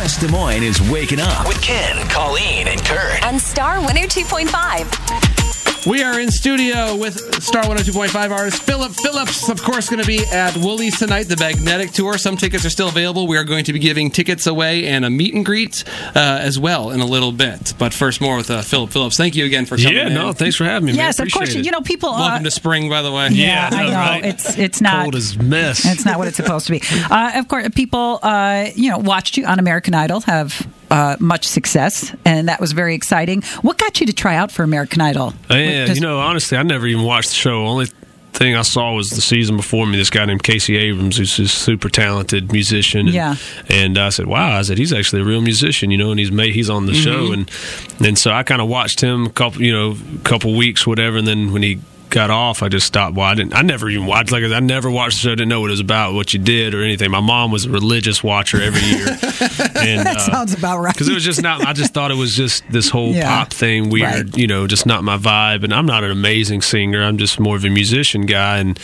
West Des Moines is waking up with Ken, Colleen, and Kurt on Star 102.5. We are in studio with Star 102.5 artist Philip Phillips, of course, going to be at Woolies tonight, the Magnetic Tour. Some tickets are still available. We are going to be giving tickets away and a meet and greet as well in a little bit. But first, more with Philip Phillips. Thank you again for coming in. Yeah, thanks for having me, man. Yes, of course. It. You know, people... Welcome to spring, by the way. Yeah, I know. Right. It's not... Cold as mess. It's not what it's supposed to be. Of course, people, watched you on American Idol, have... much success, and that was very exciting. What got you to try out for American Idol? Yeah, honestly, I never even watched the show. Only thing I saw was the season before me. This guy named Casey Abrams, who's a super talented musician. And I said, "Wow!" I said, "He's actually a real musician, and he's on the show." And so I kind of watched him a couple weeks, whatever. And then when he got off, I just stopped. Well, I never even watched. Like I never watched the show. Didn't know what it was about, what you did, or anything. My mom was a religious watcher every year. And, that sounds about right. Because it was just not. I just thought it was just this whole pop thing, weird. Right. Just not my vibe. And I'm not an amazing singer. I'm just more of a musician guy. And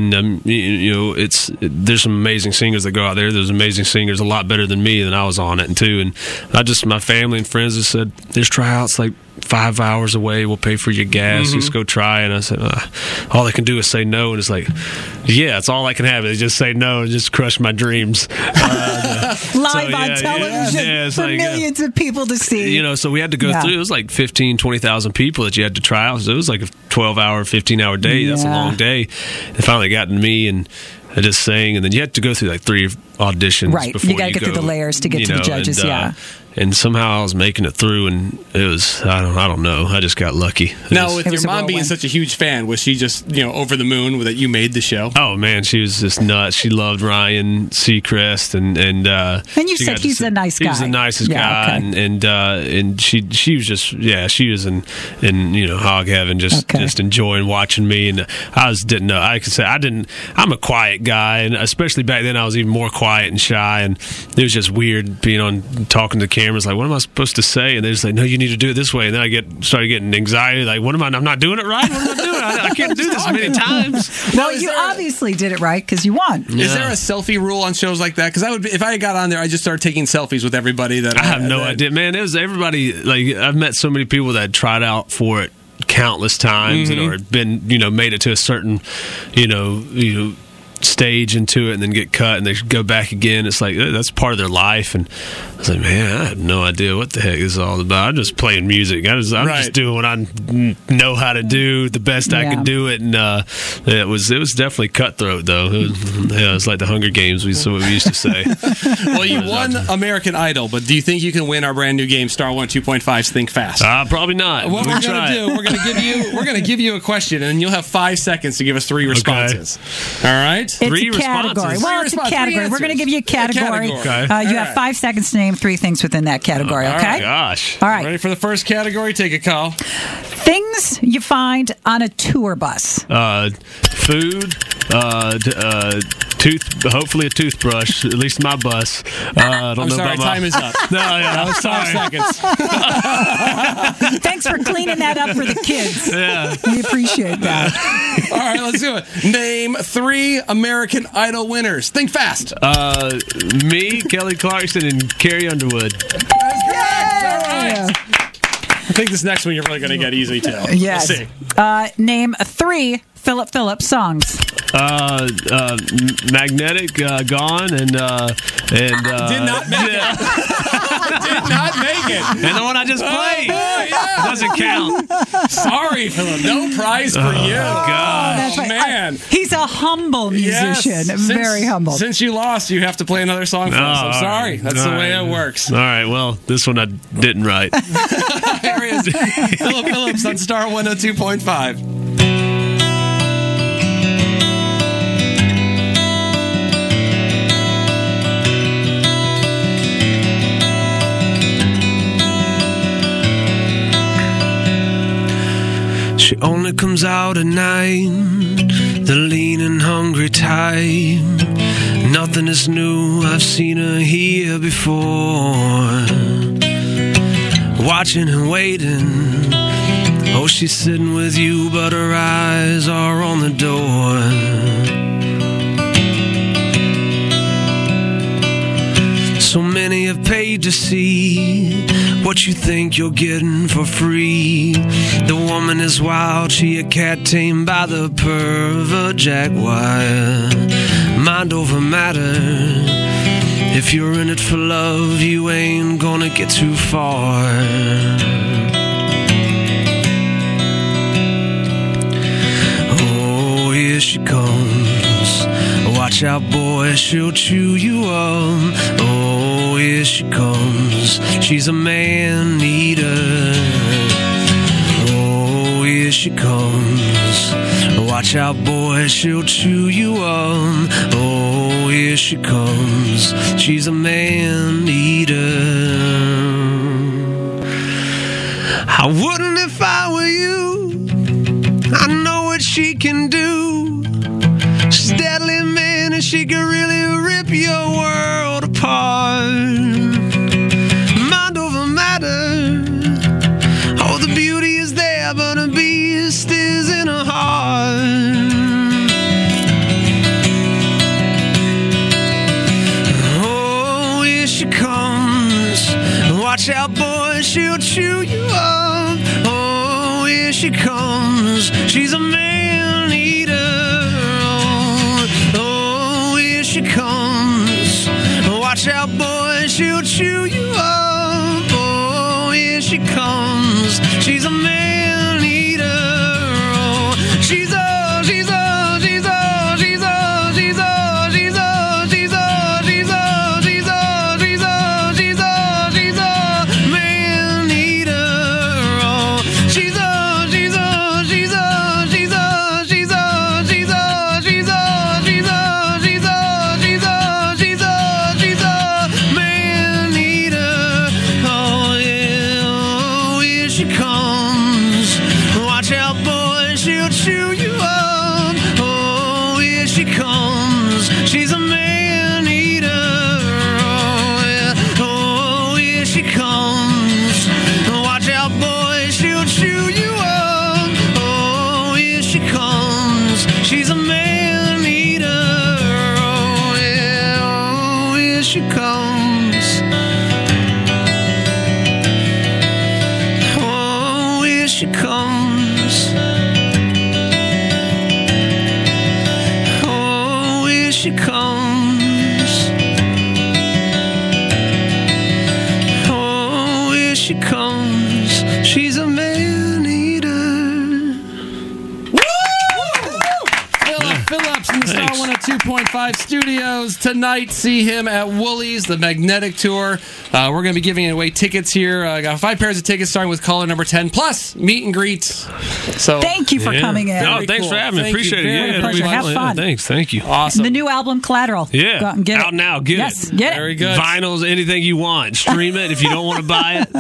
there's some amazing singers that go out there. There's amazing singers a lot better than me, than I was on it too. And my family and friends just said, "There's tryouts like 5 hours away. We'll pay for your gas. Just go try." And I said, all they can do is say no. And it's like, yeah, it's all I can have is just say no and just crush my dreams. Live on television for millions of people to see. So we had to go through. It was like 15,000, 20,000 people that you had to try out. So it was like a 12-hour, 15-hour day. That's a long day. It finally got to me, and I just sang. And then you had to go through like 3 auditions. Right. Before you got to get through the layers to get to the judges. And somehow I was making it through, and it was, I don't know. I just got lucky. Now, with your mom being such a huge fan, was she just, over the moon that you made the show? Oh, man, she was just nuts. She loved Ryan Seacrest, and you said he's a nice guy. He was the nicest guy, okay. and she was just, she was in hog heaven, just enjoying watching me, and I didn't know. I could say I'm a quiet guy, and especially back then I was even more quiet and shy, and it was just weird being talking to the camera. Like, what am I supposed to say? And they're just like, no, you need to do it this way. And then I started getting anxiety. Like, I'm not doing it right? What am I doing? I can't do this many times. Well, you obviously did it right because you won. Is there a selfie rule on shows like that? Because if I got on there, I just started taking selfies with everybody that I have no idea. Man, it was everybody. Like, I've met so many people that tried out for it countless times and or been, made it to a certain, stage into it and then get cut and they go back again. It's like that's part of their life. And I was like, man, I have no idea what the heck this is all about. I'm just playing music. I'm just doing what I know how to do the best I can do it. And it was definitely cutthroat though. It was like the Hunger Games, what we used to say. Well, you won American Idol, but do you think you can win our brand new game, Star 102.5's Think Fast? Probably not. What we're going to do, we're going to give you a question, and you'll have 5 seconds to give us 3 responses. Okay. All right. It's a category. Well, it's a category. We're going to give you a category. Okay. You have 5 seconds to name 3 things within that category, okay? Oh, my gosh. All right. Ready for the first category? Take a call. Things you find on a tour bus. Food, hopefully a toothbrush, at least my bus. I'm sorry, time is up. No, that was 5 seconds. Thanks for cleaning that up for the kids. Yeah. We appreciate that. All right, let's do it. Name 3 American Idol winners. Think fast. Me, Kelly Clarkson, and Carrie Underwood. That's correct. All right. I think this next one you're really going to get easy, too. Yes. Let's see. Name 3 Philip Phillips songs. Magnetic, Gone, and did not make it. Did not make it. And the one I just played doesn't count. Sorry, Philip. No prize for you. God. That's right. Man. He's a humble musician. Yes. Very humble. Since you lost, you have to play another song for us. I'm sorry. That's the way it works. All right. Well, this one I didn't write. Here he is. Philip Phillips on Star 102.5. She only comes out at night, the lean and hungry type. Nothing is new, I've seen her here before. Watching and waiting, oh, she's sitting with you, but her eyes are on the door. So many have paid to see what you think you're getting for free. The woman is wild, she a cat tamed by the pervert jaguar. Mind over matter. If you're in it for love, you ain't gonna get too far. Oh, here she comes. Watch out, boy, she'll chew you up. Oh, here she comes. She's a man-eater. Oh, here she comes. Watch out, boy, she'll chew you up. Oh, here she comes. She's a man-eater. I wouldn't if I were you. I know what she can do. She's deadly, man, and she can really rip your world apart. Mind over matter. Oh, the beauty is there, but the beast is in her heart. Oh, here she comes. Watch out, boy, she'll chew you up. Oh, here she comes. She's a man-eater. Oh, here she comes. Watch out, boy, she'll chew you up. Oh, here she comes. She's a man-eater. Oh, she's a she's a man-eater. Phillips in the Star 102.5 studios tonight. See him at Woolies, the Magnetic Tour. We're going to be giving away tickets here. I got 5 pairs of tickets starting with caller number 10, plus meet and greets. So thank you for coming in. No, thanks for having me. Appreciate it. Yeah, pleasure. Have fun. Yeah, thanks. Thank you. Awesome. The new album, Collateral. Yeah. Go out and get out it. now. Get yes, it. Get it. Very good. Vinyls, anything you want. Stream it if you don't want to buy it.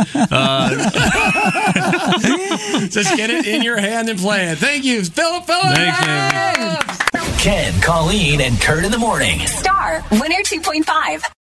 Just get it in your hand and play it. Thank you, Philip. Thanks, man. Ken, Colleen, and Kurt in the morning. Star 102.5.